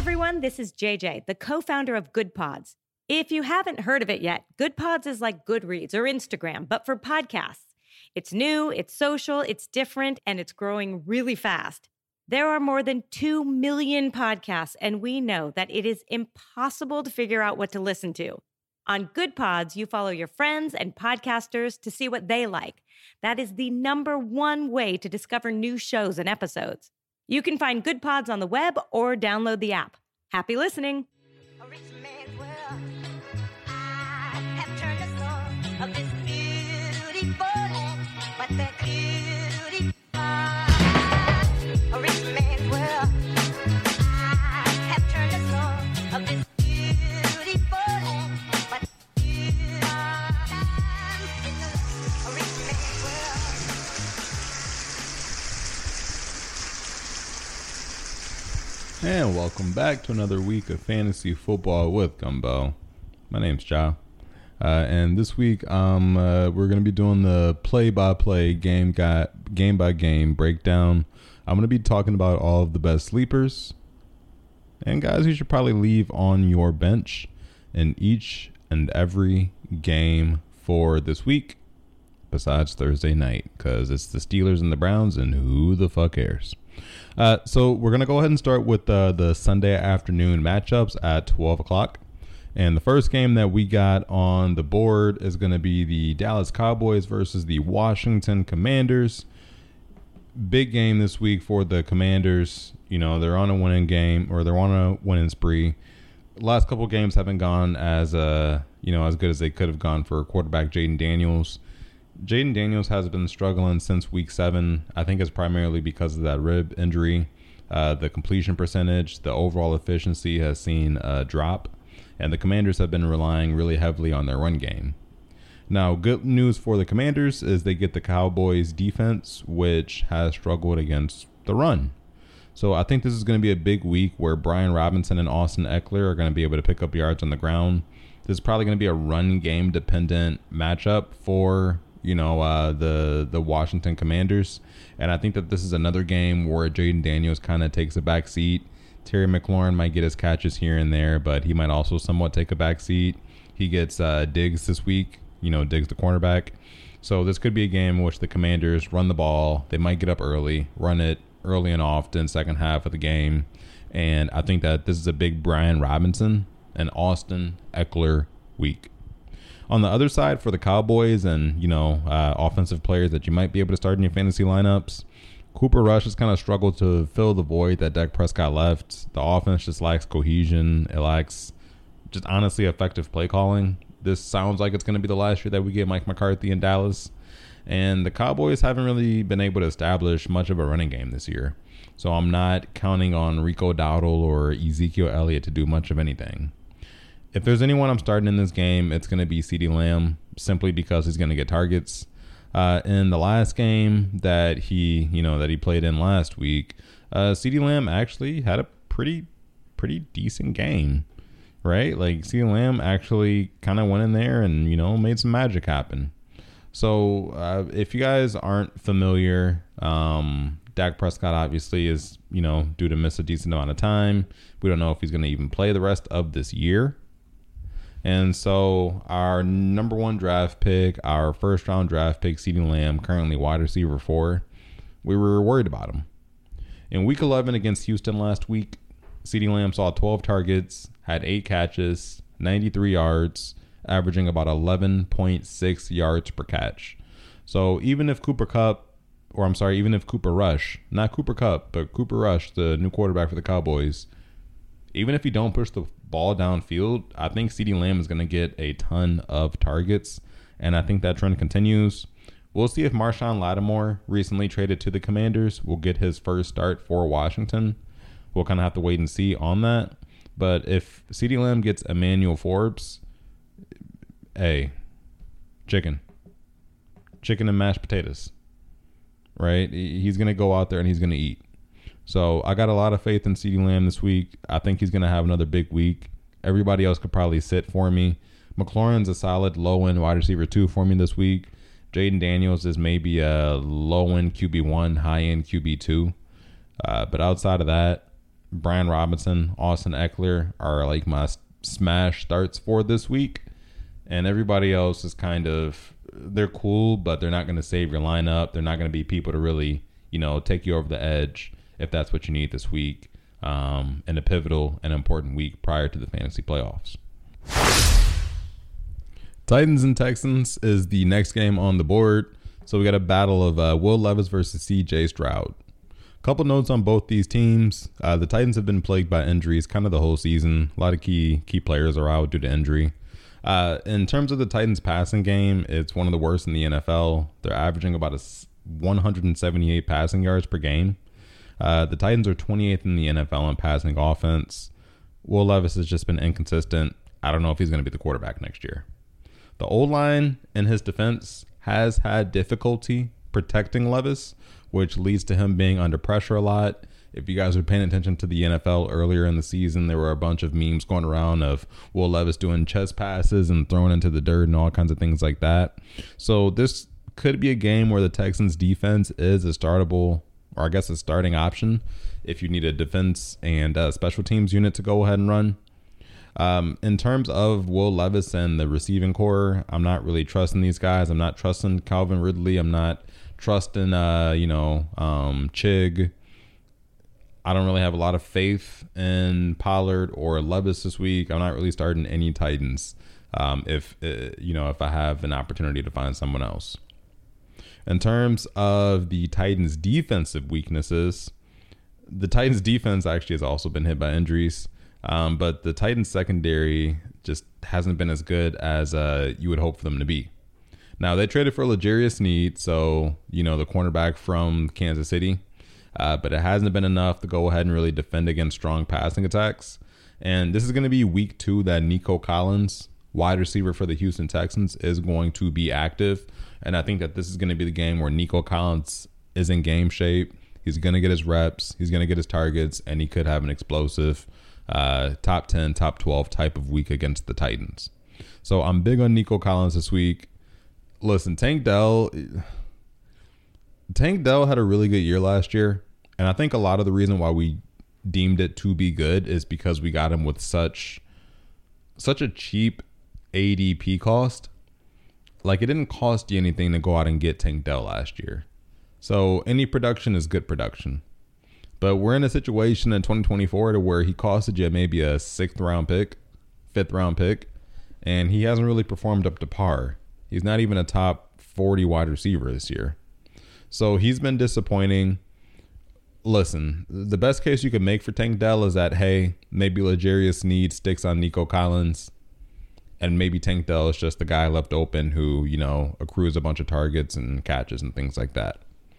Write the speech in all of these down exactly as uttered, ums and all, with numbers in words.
everyone, this is J J, the co-founder of Good Pods. If you haven't heard of it yet, Good Pods is like Goodreads or Instagram, but for podcasts. It's new, it's social, it's different, and it's growing really fast. There are more than two million podcasts, and we know that it is impossible to figure out what to listen to. On Good Pods, you follow your friends and podcasters to see what they like. That is the number one way to discover new shows and episodes. You can find Good Pods on the web or download the app. Happy listening. A rich man's world. I have turned the soul of this beautiful land, but the beauty a rich man's world. I have turned the soul of this beautiful land, but you a rich man's world. And welcome back to another week of Fantasy Football with Gumbo. My name's Ja. Uh, and this week um, uh, we're going to be doing the play-by-play, game guy, game-by-game breakdown. I'm going to be talking about all of the best sleepers and guys you should probably leave on your bench in each and every game for this week, besides Thursday night, because it's the Steelers and the Browns, and who the fuck cares? Uh, so we're going to go ahead and start with uh, the Sunday afternoon matchups at twelve o'clock. And the first game that we got on the board is going to be the Dallas Cowboys versus the Washington Commanders. Big game this week for the Commanders. You know, they're on a winning game, or they're on a winning spree. Last couple games haven't gone as uh, you know, as good as they could have gone for quarterback Jayden Daniels. Jayden Daniels has been struggling since week seven. I think it's primarily because of that rib injury. Uh, the completion percentage, the overall efficiency has seen a drop, and the Commanders have been relying really heavily on their run game. Now, good news for the Commanders is they get the Cowboys defense, which has struggled against the run. So I think this is going to be a big week where Brian Robinson and Austin Eckler are going to be able to pick up yards on the ground. This is probably going to be a run game dependent matchup for you know, uh, the the Washington Commanders. And I think that this is another game where Jayden Daniels kind of takes a back seat. Terry McLaurin might get his catches here and there, but he might also somewhat take a back seat. He gets uh, Diggs this week, you know, Diggs the cornerback. So this could be a game in which the Commanders run the ball. They might get up early, run it early and often, second half of the game. And I think that this is a big Brian Robinson and Austin Eckler week. On the other side for the Cowboys and, you know, uh, offensive players that you might be able to start in your fantasy lineups, Cooper Rush has kind of struggled to fill the void that Dak Prescott left. The offense just lacks cohesion. It lacks just honestly effective play calling. This sounds like it's going to be the last year that we get Mike McCarthy in Dallas. And the Cowboys haven't really been able to establish much of a running game this year. So I'm not counting on Rico Dowdle or Ezekiel Elliott to do much of anything. If there's anyone I'm starting in this game, it's going to be CeeDee Lamb, simply because he's going to get targets. Uh, in the last game that he, you know, that he played in last week, uh, CeeDee Lamb actually had a pretty, pretty decent game, right? Like CeeDee Lamb actually kind of went in there and, you know, made some magic happen. So uh, if you guys aren't familiar, um, Dak Prescott obviously is, you know, due to miss a decent amount of time. We don't know if he's going to even play the rest of this year. And so our number one draft pick, our first round draft pick, CeeDee Lamb, currently wide receiver four, we were worried about him. In week eleven against Houston last week, CeeDee Lamb saw twelve targets, had eight catches, ninety-three yards, averaging about eleven point six yards per catch. So even if Cooper Kupp, or I'm sorry, even if Cooper Rush, not Cooper Kupp, but Cooper Rush, the new quarterback for the Cowboys, even if you don't push the ball downfield, I think CeeDee Lamb is going to get a ton of targets, and I think that trend continues. We'll see if Marshawn Lattimore, recently traded to the Commanders, will get his first start for Washington. We'll kind of have to wait and see on that. But if CeeDee Lamb gets Emmanuel Forbes, hey, chicken. Chicken and mashed potatoes, right? He's going to go out there and he's going to eat. So I got a lot of faith in CeeDee Lamb this week. I think he's going to have another big week. Everybody else could probably sit for me. McLaurin's a solid low-end wide receiver two for me this week. Jayden Daniels is maybe a low-end Q B one, high-end Q B two. Uh, but outside of that, Brian Robinson, Austin Eckler are like my smash starts for this week. And everybody else is kind of, they're cool, but they're not going to save your lineup. They're not going to be people to really, you know, take you over the edge if that's what you need this week um, in a pivotal and important week prior to the fantasy playoffs. Titans and Texans is the next game on the board. So we got a battle of uh, Will Levis versus C J Stroud. Couple notes on both these teams. Uh, the Titans have been plagued by injuries kind of the whole season. A lot of key key players are out due to injury. Uh, in terms of the Titans passing game, it's one of the worst in the N F L. They're averaging about a one hundred seventy-eight passing yards per game. Uh, the Titans are twenty-eighth in the N F L in passing offense. Will Levis has just been inconsistent. I don't know if he's going to be the quarterback next year. The O-line in his defense has had difficulty protecting Levis, which leads to him being under pressure a lot. If you guys are paying attention to the N F L earlier in the season, there were a bunch of memes going around of Will Levis doing chest passes and throwing into the dirt and all kinds of things like that. So this could be a game where the Texans defense is a startable, or I guess a starting option if you need a defense and uh, special teams unit to go ahead and run. Um, in terms of Will Levis and the receiving core, I'm not really trusting these guys. I'm not trusting Calvin Ridley. I'm not trusting, uh, you know, um, Chig. I don't really have a lot of faith in Pollard or Levis this week. I'm not really starting any Titans um, if, uh, you know, if I have an opportunity to find someone else. In terms of the Titans' defensive weaknesses, the Titans' defense actually has also been hit by injuries, um, but the Titans' secondary just hasn't been as good as uh, you would hope for them to be. Now, they traded for L'Jarius Sneed, so, you know, the cornerback from Kansas City. Uh, but it hasn't been enough to go ahead and really defend against strong passing attacks. And this is going to be week two that Nico Collins, wide receiver for the Houston Texans, is going to be active. And I think that this is going to be the game where Nico Collins is in game shape. He's going to get his reps. He's going to get his targets. And he could have an explosive uh, top ten, top twelve type of week against the Titans. So I'm big on Nico Collins this week. Listen, Tank Dell... Tank Dell had a really good year last year, and I think a lot of the reason why we deemed it to be good is because we got him with such such a cheap A D P cost. Like, it didn't cost you anything to go out and get Tank Dell last year. So any production is good production. But we're in a situation in twenty twenty-four to where he costed you maybe a sixth round pick, fifth round pick, and he hasn't really performed up to par. He's not even a top forty wide receiver this year. So he's been disappointing. Listen, the best case you could make for Tank Dell is that, hey, maybe L'Jarius Sneed sticks on Nico Collins, and maybe Tank Dell is just the guy left open who, you know, accrues a bunch of targets and catches and things like that.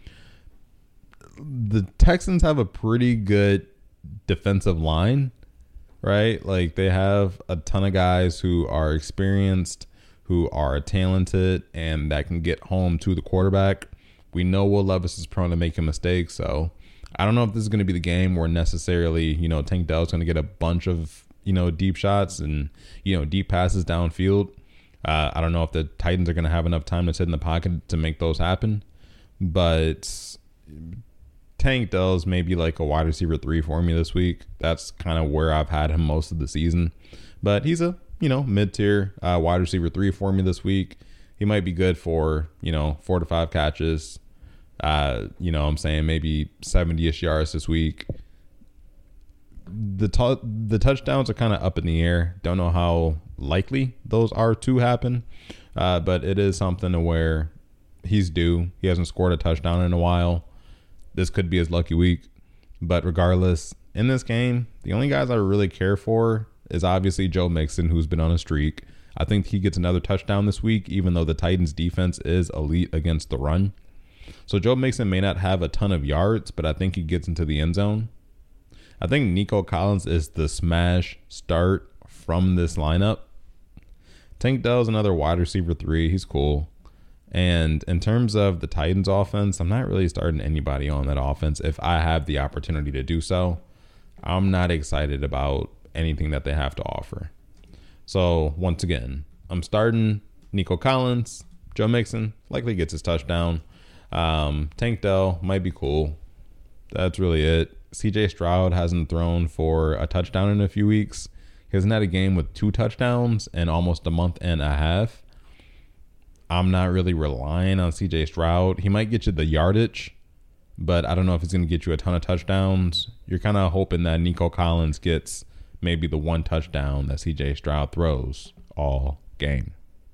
The Texans have a pretty good defensive line, right? Like, they have a ton of guys who are experienced, who are talented, and that can get home to the quarterback. We know Will Levis is prone to making mistakes, so I don't know if this is going to be the game where necessarily, you know, Tank Dell is going to get a bunch of, you know, deep shots and, you know, deep passes downfield. Uh, I don't know if the Titans are going to have enough time to sit in the pocket to make those happen, but Tank Dell is maybe like a wide receiver three for me this week. That's kind of where I've had him most of the season, but he's a, you know, mid-tier uh, wide receiver three for me this week. He might be good for, you know, four to five catches. Uh, you know, I'm saying maybe seventy-ish yards this week. The t- the touchdowns are kind of up in the air. Don't know how likely those are to happen, uh, but it is something to where he's due. He hasn't scored a touchdown in a while. This could be his lucky week. But regardless, in this game, the only guys I really care for is obviously Joe Mixon, who's been on a streak. I think he gets another touchdown this week, even though the Titans' defense is elite against the run. So Joe Mixon may not have a ton of yards, but I think he gets into the end zone. I think Nico Collins is the smash start from this lineup. Tank Dell is another wide receiver three. He's cool. And in terms of the Titans offense, I'm not really starting anybody on that offense if I have the opportunity to do so. I'm not excited about anything that they have to offer. So once again, I'm starting Nico Collins. Joe Mixon likely gets his touchdown. Um, Tank Dell might be cool. That's really it. C J Stroud hasn't thrown for a touchdown in a few weeks. He hasn't had a game with two touchdowns in almost a month and a half. I'm not really relying on C J Stroud. He might get you the yardage, but I don't know if he's going to get you a ton of touchdowns. You're kind of hoping that Nico Collins gets maybe the one touchdown that C J Stroud throws all game.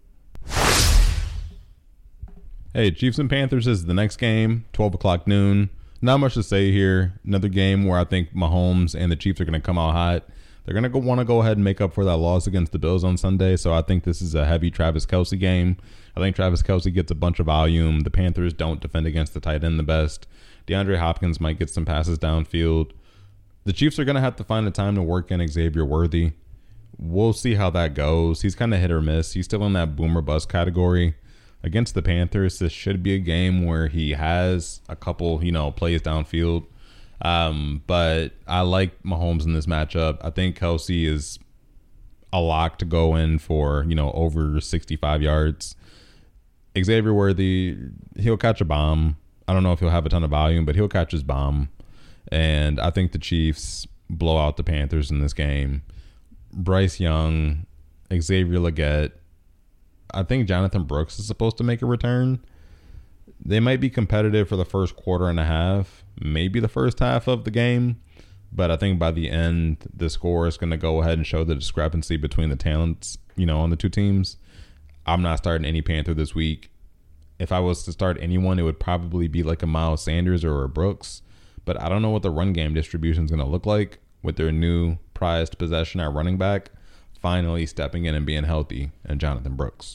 Hey, Chiefs and Panthers is the next game, twelve o'clock noon. Not much to say here. Another game where I think Mahomes and the Chiefs are going to come out hot. They're going to go, want to go ahead and make up for that loss against the Bills on Sunday, so I think this is a heavy Travis Kelce game. I think Travis Kelce gets a bunch of volume. The Panthers don't defend against the tight end the best. DeAndre Hopkins might get some passes downfield. The Chiefs are going to have to find the time to work in Xavier Worthy. We'll see how that goes. He's kind of hit or miss. He's still in that boomer bust category. Against the Panthers, this should be a game where he has a couple, you know, plays downfield. Um, but I like Mahomes in this matchup. I think Kelce is a lock to go in for, you know, over sixty-five yards. Xavier Worthy, he'll catch a bomb. I don't know if he'll have a ton of volume, but he'll catch his bomb. And I think the Chiefs blow out the Panthers in this game. Bryce Young, Xavier Legette. I think Jonathan Brooks is supposed to make a return. They might be competitive for the first quarter and a half, maybe the first half of the game. But I think by the end, the score is going to go ahead and show the discrepancy between the talents, you know, on the two teams. I'm not starting any Panther this week. If I was to start anyone, it would probably be like a Miles Sanders or a Brooks. But I don't know what the run game distribution is going to look like with their new prized possession at running back finally stepping in and being healthy, and Jonathan Brooks.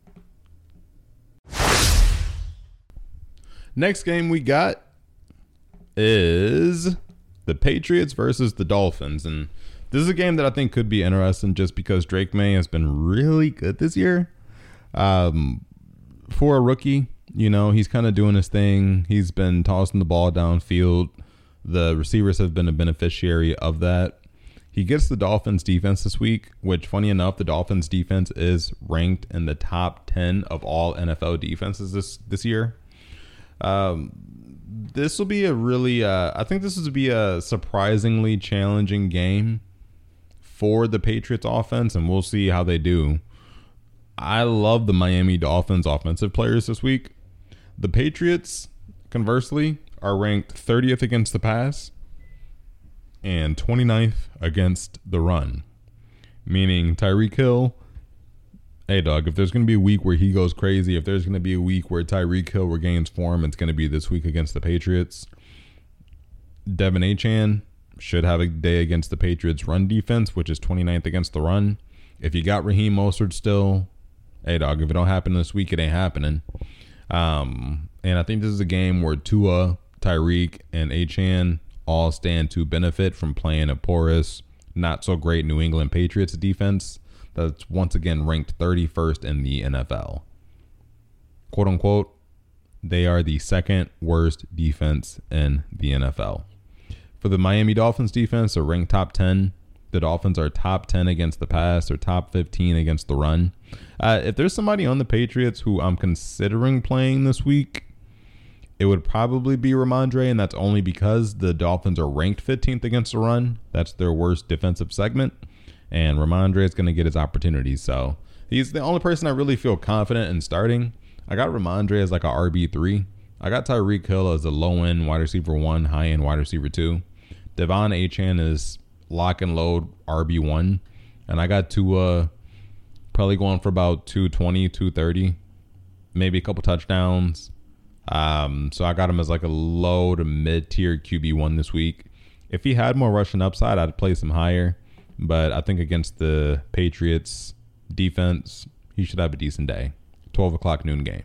Next game we got is the Patriots versus the Dolphins. And this is a game that I think could be interesting just because Drake May has been really good this year. Um, for a rookie, you know, he's kind of doing his thing. He's been tossing the ball downfield. The receivers have been a beneficiary of that. He gets the Dolphins defense this week, which, funny enough, the Dolphins defense is ranked in the top ten of all N F L defenses this, this year. Um, this will be a really, uh, I think this will be a surprisingly challenging game for the Patriots offense, and we'll see how they do. I love the Miami Dolphins offensive players this week. The Patriots, conversely, are ranked thirtieth against the pass and twenty-ninth against the run. Meaning Tyreek Hill, hey dog, if there's going to be a week where he goes crazy, if there's going to be a week where Tyreek Hill regains form, it's going to be this week against the Patriots. Devin Achane should have a day against the Patriots run defense, which is twenty-ninth against the run. If you got Raheem Mostert still, hey dog, if it don't happen this week, it ain't happening. Um, and I think this is a game where Tua, Tyreek, and Achane all stand to benefit from playing a porous, not so great New England Patriots defense that's once again ranked thirty-first in the N F L. Quote unquote, they are the second worst defense in the N F L. For the Miami Dolphins defense, they're ranked top ten. The Dolphins are top ten against the pass. They're top fifteen against the run. Uh, if there's somebody on the Patriots who I'm considering playing this week, it would probably be Ramondre, and that's only because the Dolphins are ranked fifteenth against the run. That's their worst defensive segment, and Ramondre is going to get his opportunities. So he's the only person I really feel confident in starting. I got Ramondre as like a R B three. I got Tyreek Hill as a low-end wide receiver one, high-end wide receiver two. Devon Achane is lock and load R B one, and I got Tua probably going for about two twenty, two thirty, maybe a couple touchdowns. Um, so I got him as like a low to mid-tier Q B one this week. If he had more rushing upside, I'd place him higher. But I think against the Patriots defense, he should have a decent day. twelve o'clock noon game.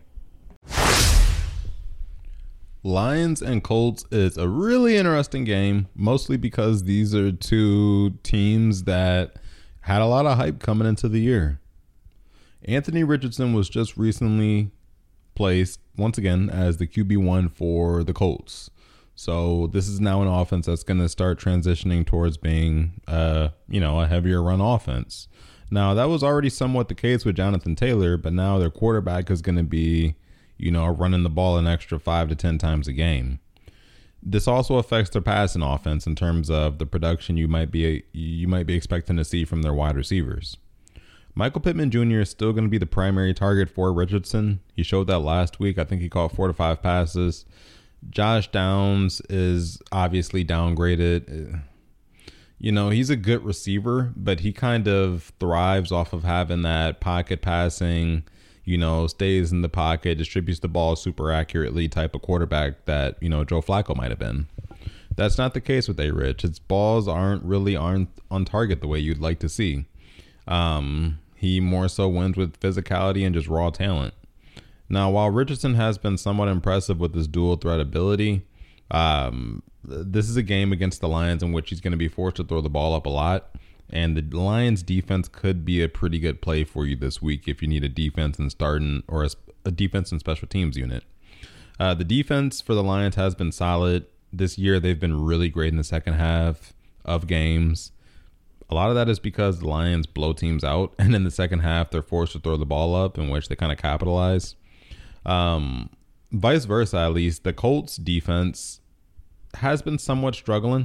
Lions and Colts is a really interesting game, mostly because these are two teams that had a lot of hype coming into the year. Anthony Richardson was just recently placed once again as the Q B one for the Colts. So this is now an offense that's going to start transitioning towards being, uh, you know, a heavier run offense. Now, that was already somewhat the case with Jonathan Taylor, but now their quarterback is going to be, you know, running the ball an extra five to ten times a game. This also affects their passing offense in terms of the production you might be you might be expecting to see from their wide receivers. Michael Pittman Junior is still going to be the primary target for Richardson. He showed that last week. I think he caught four to five passes. Josh Downs is obviously downgraded. You know, he's a good receiver, but he kind of thrives off of having that pocket passing, you know, stays in the pocket, distributes the ball super accurately type of quarterback that, you know, Joe Flacco might have been. That's not the case with A-Rich. His balls aren't really aren't on target the way you'd like to see. Um, he more so wins with physicality and just raw talent. Now, while Richardson has been somewhat impressive with his dual threat ability, um, this is a game against the Lions in which he's going to be forced to throw the ball up a lot. And the Lions defense could be a pretty good play for you this week if you need a defense and starting or a, a defense and special teams unit. Uh, the defense for the Lions has been solid this year. They've been really great in the second half of games. A lot of that is because the Lions blow teams out, and in the second half, they're forced to throw the ball up, in which they kind of capitalize. Um, vice versa, at least, the Colts defense has been somewhat struggling.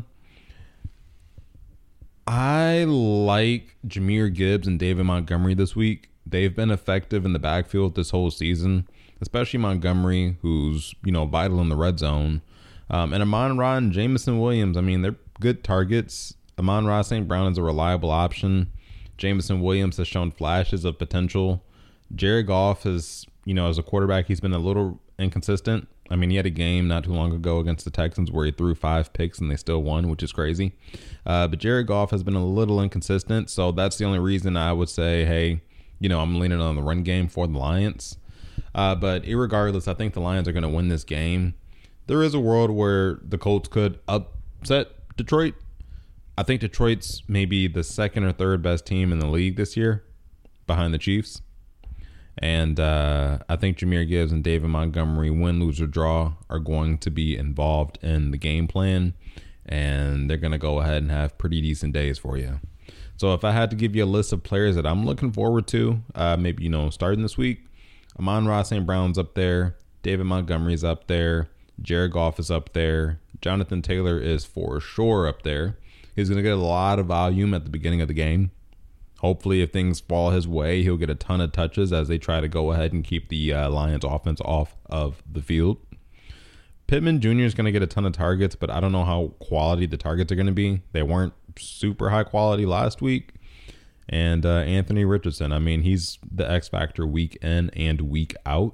I like Jahmyr Gibbs and David Montgomery this week. They've been effective in the backfield this whole season, especially Montgomery, who's, you know, vital in the red zone. Um, and Amon-Ra and Jameson Williams, I mean, they're good targets. Amon-Ra Saint Brown is a reliable option. Jameson Williams has shown flashes of potential. Jared Goff has, you know, as a quarterback, he's been a little inconsistent. I mean, he had a game not too long ago against the Texans where he threw five picks and they still won, which is crazy. Uh, but Jared Goff has been a little inconsistent, so that's the only reason I would say, hey, you know, I'm leaning on the run game for the Lions. Uh, but irregardless, I think the Lions are going to win this game. There is a world where the Colts could upset Detroit. I think Detroit's maybe the second or third best team in the league this year behind the Chiefs. And uh, I think Jahmyr Gibbs and David Montgomery, win, lose, or draw, are going to be involved in the game plan. And they're going to go ahead and have pretty decent days for you. So if I had to give you a list of players that I'm looking forward to, uh, maybe, you know, starting this week, Amon-Ra Saint Brown's up there. David Montgomery's up there. Jared Goff is up there. Jonathan Taylor is for sure up there. He's going to get a lot of volume at the beginning of the game. Hopefully, if things fall his way, he'll get a ton of touches as they try to go ahead and keep the uh, Lions offense off of the field. Pittman Junior is going to get a ton of targets, but I don't know how quality the targets are going to be. They weren't super high quality last week. And uh, Anthony Richardson, I mean, he's the X factor week in and week out.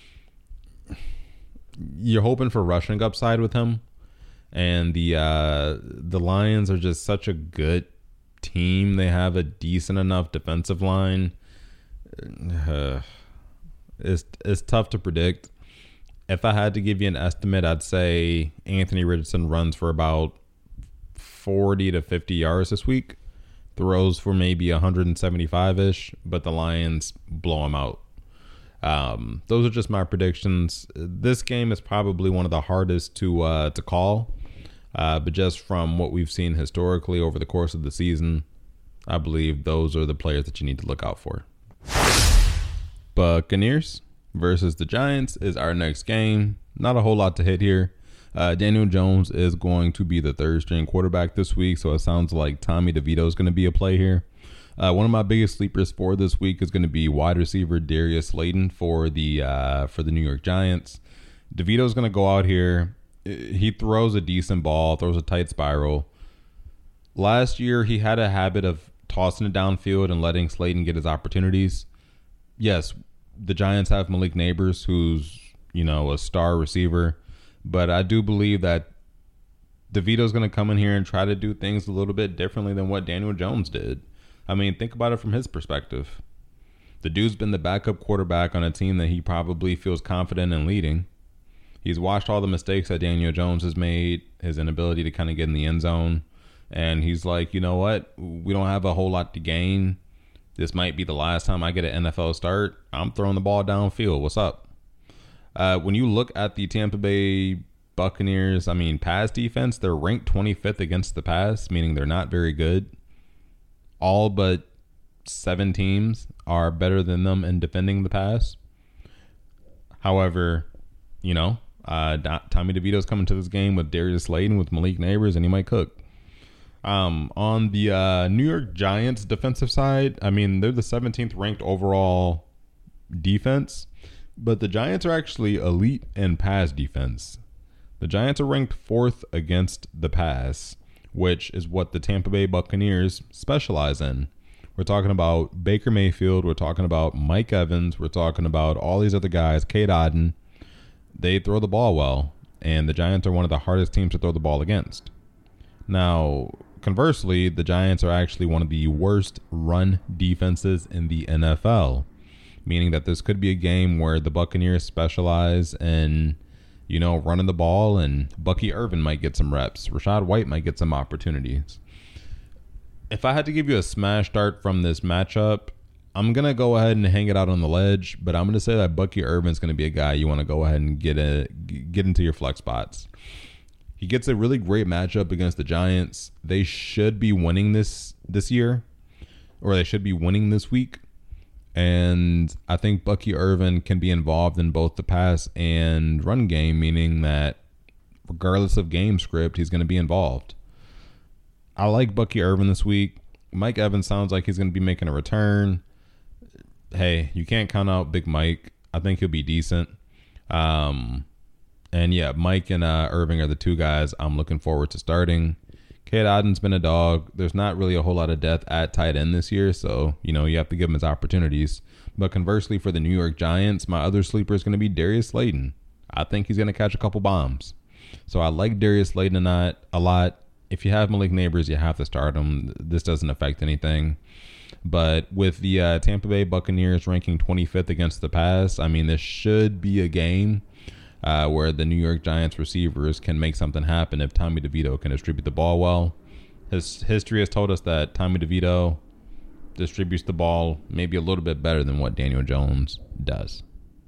You're hoping for rushing upside with him. And the uh, the Lions are just such a good team. They have a decent enough defensive line. Uh, it's it's tough to predict. If I had to give you an estimate, I'd say Anthony Richardson runs for about forty to fifty yards this week. Throws for maybe one seventy-five-ish, but the Lions blow him out. Um, those are just my predictions. This game is probably one of the hardest to uh, to call. Uh, but just from what we've seen historically over the course of the season, I believe those are the players that you need to look out for. Buccaneers versus the Giants is our next game. Not a whole lot to hit here. Uh, Daniel Jones is going to be the third string quarterback this week, so it sounds like Tommy DeVito is going to be a play here. Uh, one of my biggest sleepers for this week is going to be wide receiver Darius Slayton for the uh, for the New York Giants. DeVito is going to go out here. He throws a decent ball, throws a tight spiral. Last year, he had a habit of tossing it downfield and letting Slayton get his opportunities. Yes, the Giants have Malik Neighbors, who's, you know, a star receiver. But I do believe that DeVito's going to come in here and try to do things a little bit differently than what Daniel Jones did. I mean, think about it from his perspective. The dude's been the backup quarterback on a team that he probably feels confident in leading. He's watched all the mistakes that Daniel Jones has made, his inability to kind of get in the end zone. And he's like, you know what? We don't have a whole lot to gain. This might be the last time I get an N F L start. I'm throwing the ball downfield. What's up? Uh, when you look at the Tampa Bay Buccaneers, I mean, pass defense, they're ranked twenty-fifth against the pass, meaning they're not very good. All but seven teams are better than them in defending the pass. However, you know, Uh, Tommy DeVito's coming to this game with Darius Slayton, with Malik Neighbors, and he might cook. Um, on the uh, New York Giants defensive side, I mean, they're the seventeenth ranked overall defense, but the Giants are actually elite in pass defense. The Giants are ranked fourth against the pass, which is what the Tampa Bay Buccaneers specialize in. We're talking about Baker Mayfield. We're talking about Mike Evans. We're talking about all these other guys, Cade Otton. They throw the ball well, and the Giants are one of the hardest teams to throw the ball against. Now, conversely, the Giants are actually one of the worst run defenses in the N F L, meaning that this could be a game where the Buccaneers specialize in, you know, running the ball, and Bucky Irvin might get some reps. Rachaad White might get some opportunities. If I had to give you a smash start from this matchup, I'm going to go ahead and hang it out on the ledge, but I'm going to say that Bucky Irvin's going to be a guy you want to go ahead and get a, get into your flex spots. He gets a really great matchup against the Giants. They should be winning this this year, or they should be winning this week. And I think Bucky Irvin can be involved in both the pass and run game, meaning that regardless of game script, he's going to be involved. I like Bucky Irvin this week. Mike Evans sounds like he's going to be making a return. Hey, you can't count out Big Mike. I think he'll be decent. Um, and yeah, Mike and uh, Irving are the two guys I'm looking forward to starting. Cade Otton's been a dog. There's not really a whole lot of depth at tight end this year, so you know you have to give him his opportunities. But conversely, for the New York Giants, my other sleeper is going to be Darius Slayton. I think he's going to catch a couple bombs. So I like Darius Slayton a lot. A lot. If you have Malik Neighbors, you have to start him. This doesn't affect anything. But with the uh, Tampa Bay Buccaneers ranking twenty-fifth against the pass, I mean, this should be a game uh, where the New York Giants receivers can make something happen if Tommy DeVito can distribute the ball well. His history has told us that Tommy DeVito distributes the ball maybe a little bit better than what Daniel Jones does.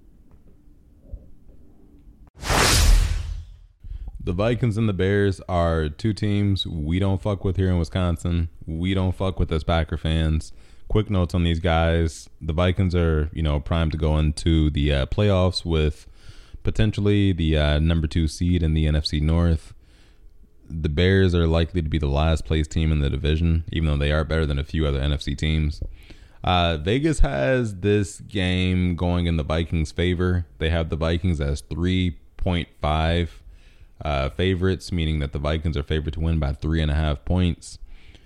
The Vikings and the Bears are two teams we don't fuck with here in Wisconsin. We don't fuck with as Packer fans. Quick notes on these guys. The Vikings are, you know, primed to go into the uh, playoffs with potentially the uh, number two seed in the N F C North. The Bears are likely to be the last place team in the division, even though they are better than a few other N F C teams. Uh, Vegas has this game going in the Vikings' favor. They have the Vikings as three point five Uh, favorites, meaning that the Vikings are favored to win by three and a half points.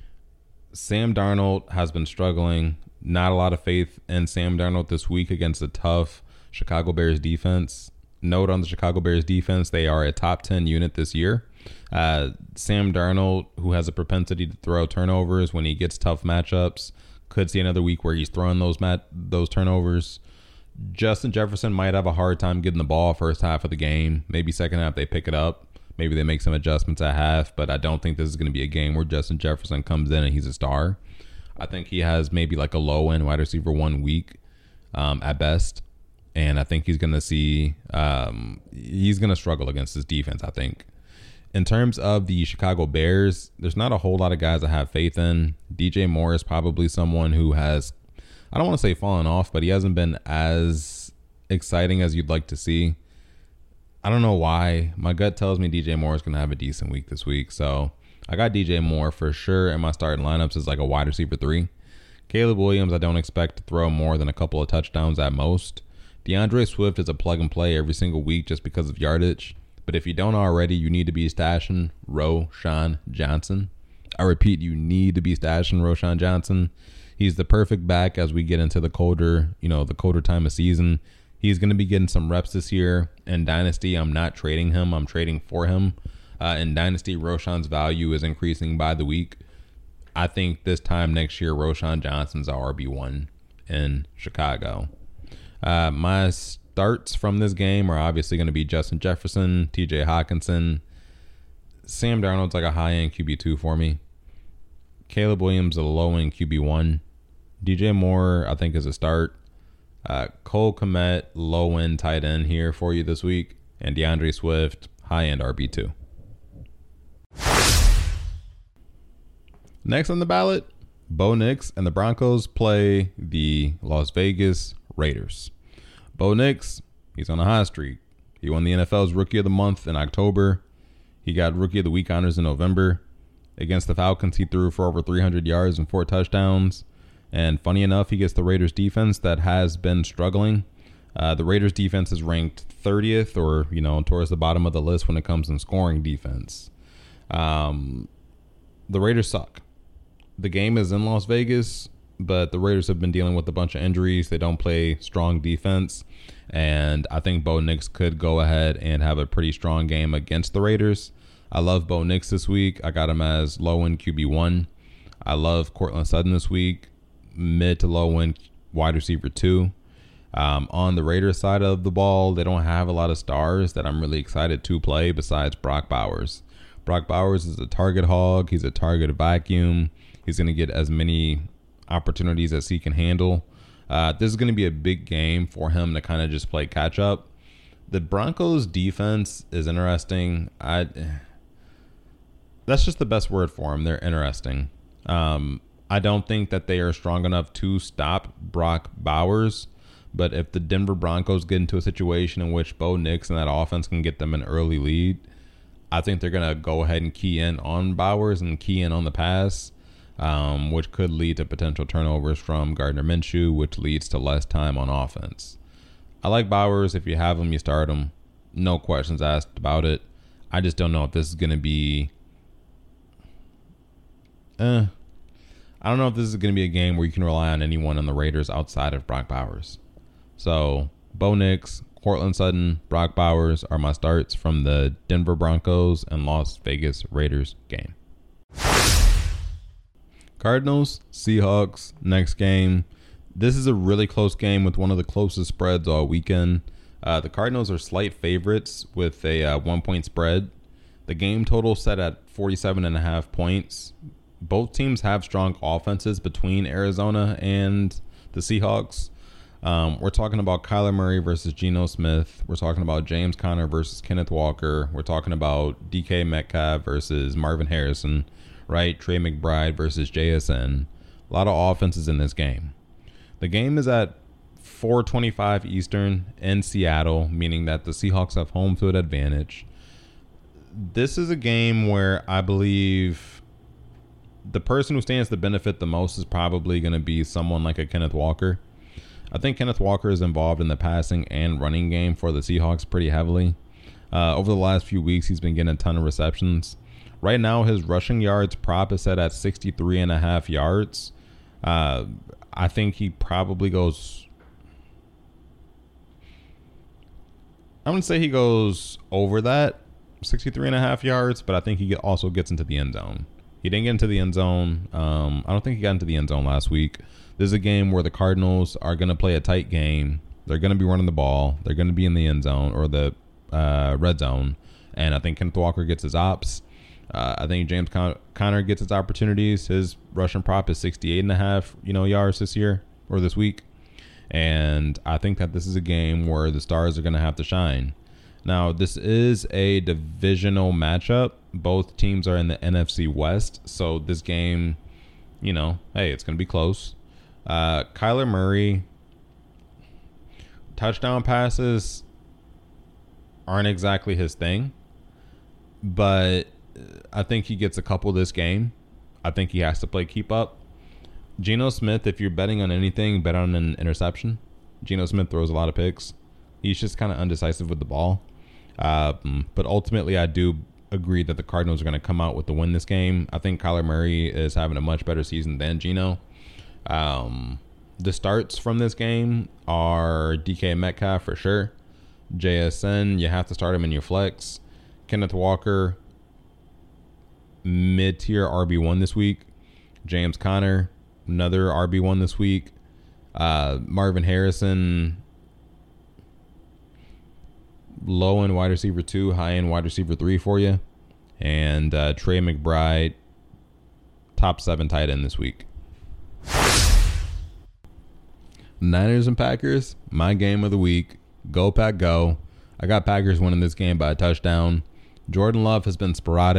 Sam Darnold has been struggling. Not a lot of faith in Sam Darnold this week against a tough Chicago Bears defense. Note on the Chicago Bears defense, they are a top ten unit this year. Uh, Sam Darnold, who has a propensity to throw turnovers when he gets tough matchups, could see another week where he's throwing those mat- those turnovers. Justin Jefferson might have a hard time getting the ball first half of the game. Maybe second half they pick it up. Maybe they make some adjustments at half, but I don't think this is going to be a game where Justin Jefferson comes in and he's a star. I think he has maybe like a low-end wide receiver one week um, at best, and I think he's going to see um, he's going to struggle against this defense, I think. In terms of the Chicago Bears, there's not a whole lot of guys I have faith in. D J Moore is probably someone who has, I don't want to say fallen off, but he hasn't been as exciting as you'd like to see. I don't know why. My gut tells me D J Moore is going to have a decent week this week. So I got D J Moore for sure in my starting lineups as like a wide receiver three. Caleb Williams, I don't expect to throw more than a couple of touchdowns at most. DeAndre Swift is a plug and play every single week just because of yardage. But if you don't already, you need to be stashing Roschon Johnson. I repeat, you need to be stashing Roschon Johnson. He's the perfect back as we get into the colder, you know, the colder time of season. He's going to be getting some reps this year. In Dynasty, I'm not trading him. I'm trading for him. Uh, in Dynasty, Roschon's value is increasing by the week. I think this time next year, Roschon Johnson's our R B one in Chicago. Uh, my starts from this game are obviously going to be Justin Jefferson, T J Hawkinson. Sam Darnold's like a high-end Q B two for me. Caleb Williams, a low-end Q B one. D J Moore, I think, is a start. Uh, Cole Kmet, low-end tight end here for you this week. And DeAndre Swift, high-end R B two. Next on the ballot, Bo Nix and the Broncos play the Las Vegas Raiders. Bo Nix, he's on a hot streak. He won the N F L's Rookie of the Month in October. He got Rookie of the Week honors in November. Against the Falcons, he threw for over three hundred yards and four touchdowns. And funny enough, he gets the Raiders defense that has been struggling. Uh, the Raiders defense is ranked thirtieth, or, you know, towards the bottom of the list when it comes in scoring defense. Um, the Raiders suck. The game is in Las Vegas, but the Raiders have been dealing with a bunch of injuries. They don't play strong defense. And I think Bo Nix could go ahead and have a pretty strong game against the Raiders. I love Bo Nix this week. I got him as low-end Q B one. I love Courtland Sutton this week, mid to low-end wide receiver two. Um, on the Raiders side of the ball, they don't have a lot of stars that I'm really excited to play besides Brock Bowers. Brock Bowers is a target hog. He's a target vacuum. He's going to get as many opportunities as he can handle. Uh, this is going to be a big game for him to kind of just play catch up. The Broncos defense is interesting. I that's just the best word for them. They're interesting. Um, I don't think that they are strong enough to stop Brock Bowers. But if the Denver Broncos get into a situation in which Bo Nix and that offense can get them an early lead, I think they're going to go ahead and key in on Bowers and key in on the pass, um, which could lead to potential turnovers from Gardner Minshew, which leads to less time on offense. I like Bowers. If you have him, you start him. No questions asked about it. I just don't know if this is going to be... Eh, I don't know if this is going to be a game where you can rely on anyone on the Raiders outside of Brock Bowers. So, Bo Nix, Courtland Sutton, Brock Bowers are my starts from the Denver Broncos and Las Vegas Raiders game. Cardinals, Seahawks, next game. This is a really close game with one of the closest spreads all weekend. Uh, the Cardinals are slight favorites with a uh, one-point spread. The game total set at forty-seven and a half points. Both teams have strong offenses between Arizona and the Seahawks. Um, we're talking about Kyler Murray versus Geno Smith. We're talking about James Conner versus Kenneth Walker. We're talking about D K Metcalf versus Marvin Harrison, right? Trey McBride versus J S N. A lot of offenses in this game. The game is at four twenty-five Eastern in Seattle, meaning that the Seahawks have home field advantage. This is a game where I believe the person who stands to benefit the most is probably going to be someone like a Kenneth Walker. I think Kenneth Walker is involved in the passing and running game for the Seahawks pretty heavily. Uh, over the last few weeks, he's been getting a ton of receptions. Right now, his rushing yards prop is set at sixty-three and a half yards. Uh, I think he probably goes... I'm going to say he goes over that, sixty-three and a half yards, but I think he also gets into the end zone. He didn't get into the end zone. Um, I don't think he got into the end zone last week. This is a game where the Cardinals are going to play a tight game. They're going to be running the ball. They're going to be in the end zone or the uh, red zone. And I think Kenneth Walker gets his ops. Uh, I think James Con- Conner gets his opportunities. His rushing prop is sixty-eight and a half, you know, yards this year or this week. And I think that this is a game where the stars are going to have to shine. Now, this is a divisional matchup. Both teams are in the N F C West. So this game, you know, hey, it's going to be close. Uh, Kyler Murray, touchdown passes aren't exactly his thing, but I think he gets a couple this game. I think he has to play keep up. Geno Smith, if you're betting on anything, bet on an interception. Geno Smith throws a lot of picks. He's just kind of undecisive with the ball. Um, but ultimately, I do agree that the Cardinals are going to come out with the win this game. I think Kyler Murray is having a much better season than Geno. Um, the starts from this game are D K Metcalf for sure. J S N, you have to start him in your flex. Kenneth Walker, mid-tier R B one this week. James Conner, another R B one this week. Uh, Marvin Harrison, low-end wide receiver two, high-end wide receiver three for you. And uh, Trey McBride, top seven tight end this week. Niners and Packers, my game of the week. Go Pack Go. I got Packers winning this game by a touchdown. Jordan Love has been sporadic. He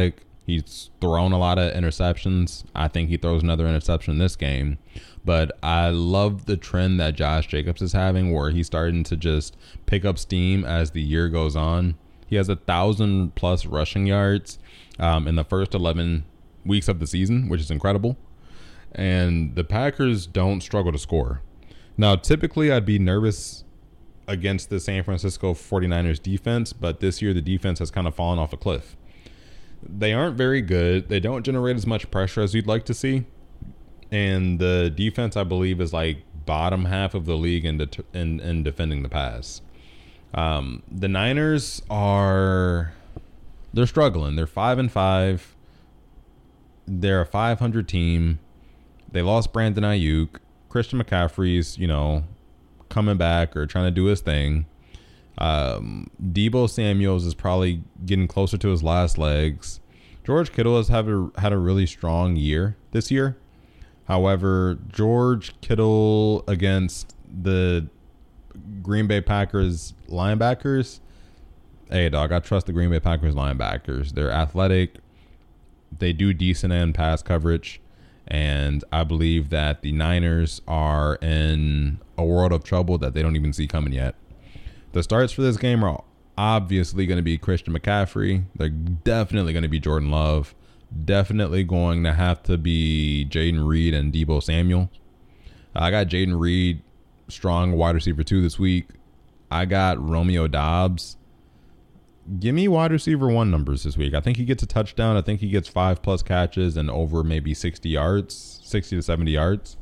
He's thrown a lot of interceptions. I think he throws another interception this game. But I love the trend that Josh Jacobs is having, where he's starting to just pick up steam as the year goes on. He has a thousand plus rushing yards um, in the first eleven weeks of the season, which is incredible. And the Packers don't struggle to score. Now, typically I'd be nervous against the San Francisco forty-niners defense, but this year the defense has kind of fallen off a cliff. They aren't very good. They don't generate as much pressure as you'd like to see. And the defense, I believe, is like bottom half of the league in, det- in, in defending the pass. Um, the Niners are, they're struggling. They're five and five. They're a five hundred team. They lost Brandon Ayuk. Christian McCaffrey's, you know, coming back or trying to do his thing. Um, Deebo Samuels is probably getting closer to his last legs. George Kittle has had a, had a really strong year this year. However, George Kittle against the Green Bay Packers linebackers, hey, dog, I trust the Green Bay Packers linebackers. They're athletic. They do decent end pass coverage. And I believe that the Niners are in a world of trouble that they don't even see coming yet. The starts for this game are obviously going to be Christian McCaffrey. They're definitely going to be Jordan Love. Definitely going to have to be Jaden Reed and Deebo Samuel. I got Jaden Reed, strong wide receiver two this week. I got Romeo Doubs. Give me wide receiver one numbers this week. I think he gets a touchdown. I think he gets five plus catches and over maybe sixty yards, sixty to seventy yards.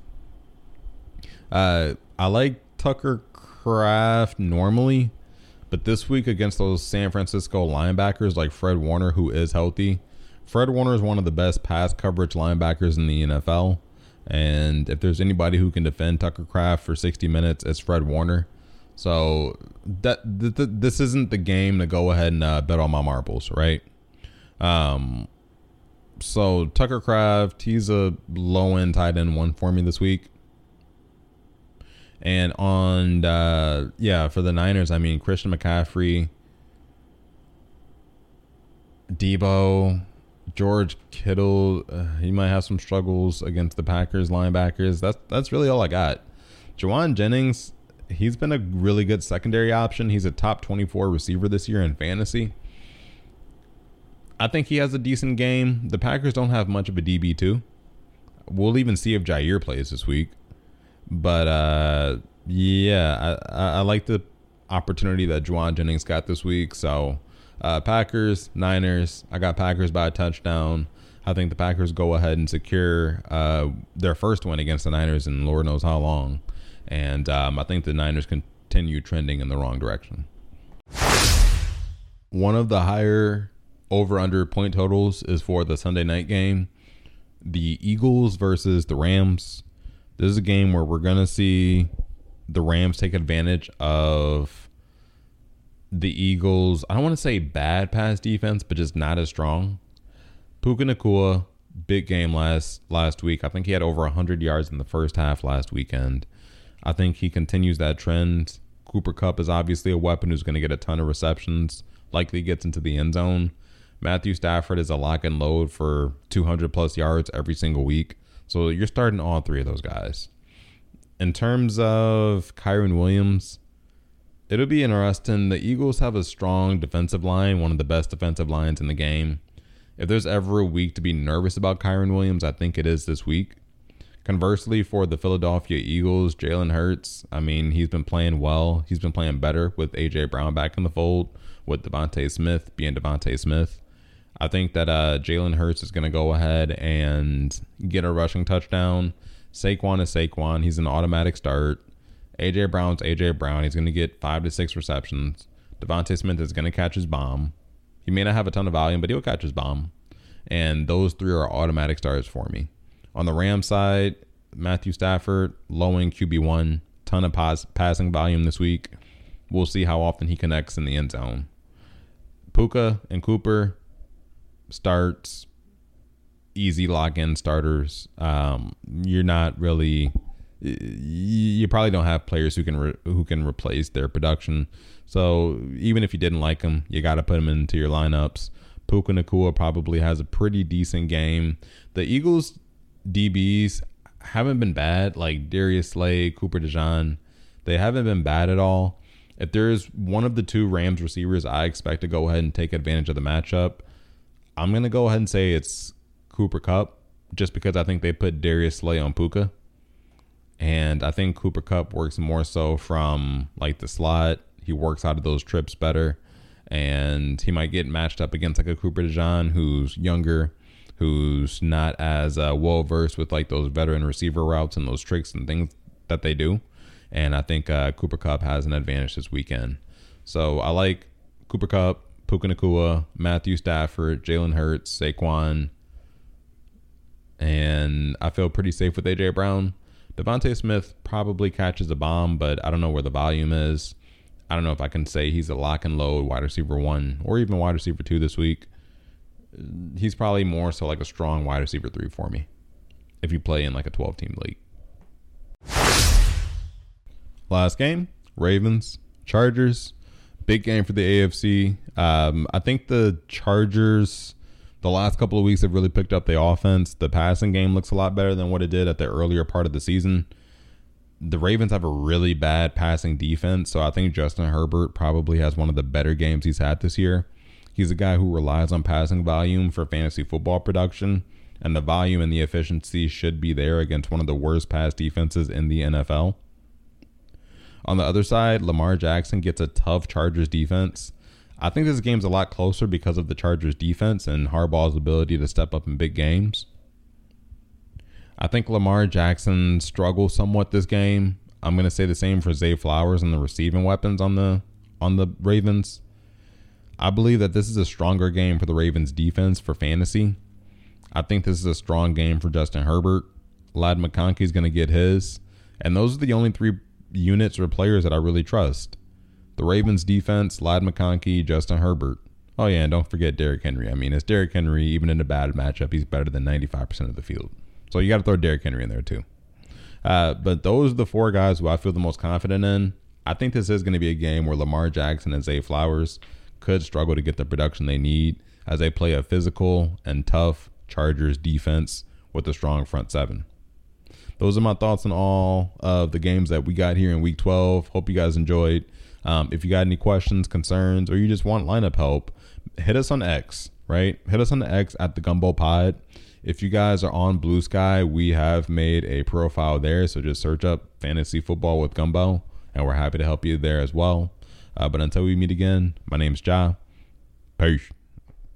Uh, I like Tucker Kraft normally, but this week against those San Francisco linebackers like Fred Warner, who is healthy. Fred Warner is one of the best pass coverage linebackers in the N F L. And if there's anybody who can defend Tucker Kraft for sixty minutes, it's Fred Warner. So that th- th- this isn't the game to go ahead and uh, bet on my marbles, right? Um, so Tucker Kraft, he's a low-end tight end one for me this week. And on, uh, yeah, for the Niners, I mean, Christian McCaffrey, Deebo, George Kittle, uh, he might have some struggles against the Packers linebackers. That's that's really all I got. Juwan Jennings, he's been a really good secondary option. He's a top twenty-four receiver this year in fantasy. I think he has a decent game. The Packers don't have much of a D B too. We'll even see if Jair plays this week. But uh, yeah, I, I, I like the opportunity that Juwan Jennings got this week. So uh, Packers, Niners. I got Packers by a touchdown. I think the Packers go ahead and secure uh, their first win against the Niners in Lord knows how long. And um, I think the Niners continue trending in the wrong direction. One of the higher over-under point totals is for the Sunday night game. The Eagles versus the Rams. This is a game where we're going to see the Rams take advantage of the Eagles. I don't want to say bad pass defense, but just not as strong. Puka Nacua, big game last last week. I think he had over one hundred yards in the first half last weekend. I think he continues that trend. Cooper Kupp is obviously a weapon who's going to get a ton of receptions, likely gets into the end zone. Matthew Stafford is a lock and load for two hundred plus yards every single week. So you're starting all three of those guys. In terms of Kyren Williams, it'll be interesting. The Eagles have a strong defensive line, one of the best defensive lines in the game. If there's ever a week to be nervous about Kyren Williams, I think it is this week. Conversely, for the Philadelphia Eagles, Jalen Hurts, I mean, he's been playing well. He's been playing better with A J Brown back in the fold, with Devontae Smith being Devontae Smith. I think that uh, Jalen Hurts is going to go ahead and get a rushing touchdown. Saquon is Saquon. He's an automatic start. A J Brown's A J Brown. He's going to get five to six receptions. Devontae Smith is going to catch his bomb. He may not have a ton of volume, but he'll catch his bomb. And those three are automatic starts for me. On the Rams side, Matthew Stafford, low-end Q B one, ton of pass, passing volume this week. We'll see how often he connects in the end zone. Puka and Cooper, starts, easy lock-in starters. Um, you're not really, you probably don't have players who can re, who can replace their production. So even if you didn't like them, you got to put them into your lineups. Puka Nacua probably has a pretty decent game. The Eagles D Bs haven't been bad, like Darius Slay, Cooper DeJean. They haven't been bad at all. If there's one of the two Rams receivers I expect to go ahead and take advantage of the matchup, I'm going to go ahead and say it's Cooper Kupp, just because I think they put Darius Slay on Puka. And I think Cooper Kupp works more so from like the slot. He works out of those trips better. And he might get matched up against like a Cooper DeJean who's younger, who's not as uh, well versed with like those veteran receiver routes and those tricks and things that they do. And I think uh, Cooper Kupp has an advantage this weekend. So I like Cooper Kupp, Puka Nacua, Matthew Stafford, Jalen Hurts, Saquon. And I feel pretty safe with A J Brown. Devontae Smith probably catches a bomb, but I don't know where the volume is. I don't know if I can say he's a lock and load wide receiver one or even wide receiver two this week. He's probably more so like a strong wide receiver three for me if you play in like a twelve-team league. Last game, Ravens, Chargers. Big game for the A F C. Um, I think the Chargers, the last couple of weeks, have really picked up the offense. The passing game looks a lot better than what it did at the earlier part of the season. The Ravens have a really bad passing defense, so I think Justin Herbert probably has one of the better games he's had this year. He's a guy who relies on passing volume for fantasy football production, and the volume and the efficiency should be there against one of the worst pass defenses in the N F L. On the other side, Lamar Jackson gets a tough Chargers defense. I think this game's a lot closer because of the Chargers defense and Harbaugh's ability to step up in big games. I think Lamar Jackson struggles somewhat this game. I'm going to say the same for Zay Flowers and the receiving weapons on the on the Ravens. I believe that this is a stronger game for the Ravens defense for fantasy. I think this is a strong game for Justin Herbert. Ladd McConkey is going to get his. And those are the only three units or players that I really trust. The Ravens defense, Ladd McConkey, Justin Herbert. Oh yeah, and don't forget Derrick Henry. I mean, it's Derrick Henry. Even in a bad matchup, he's better than ninety-five percent of the field. So you got to throw Derrick Henry in there too. Uh, but those are the four guys who I feel the most confident in. I think this is going to be a game where Lamar Jackson and Zay Flowers could struggle to get the production they need as they play a physical and tough Chargers defense with a strong front seven. Those are my thoughts on all of the games that we got here in week twelve. Hope you guys enjoyed. Um, if you got any questions, concerns, or you just want lineup help, hit us on X, right? Hit us on the X at the Gumbo Pod. If you guys are on Blue Sky, we have made a profile there. So just search up Fantasy Football with Gumbo, and we're happy to help you there as well. Uh, but until we meet again, my name's Ja. Peace.